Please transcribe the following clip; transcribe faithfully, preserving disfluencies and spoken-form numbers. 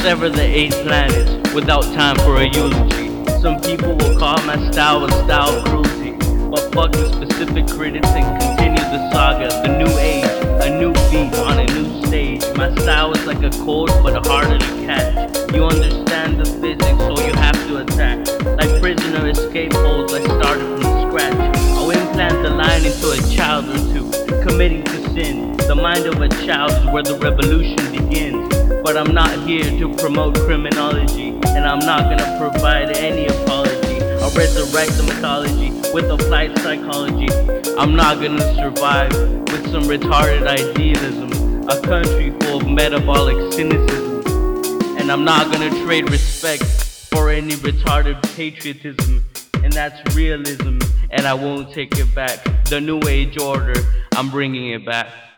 sever the eight planets without time for a eulogy. Some people will call my style a style cruelty, but fuck the specific critics and continue the saga. The new age, a new beat on a new stage. My style is like a chord but harder to catch. You understand the physics, so you have to attack. Like prisoner escape holes, I started from scratch. I'll implant the line into a child or two, committing to sin. The mind of a child is where the revolution begins. But I'm not here to promote criminology, and I'm not gonna provide any apology. I'll resurrect the mythology with applied psychology. I'm not gonna survive with some retarded idealism, a country full of metabolic cynicism. And I'm not gonna trade respect for any retarded patriotism. And that's realism, and I won't take it back. The new age order, I'm bringing it back.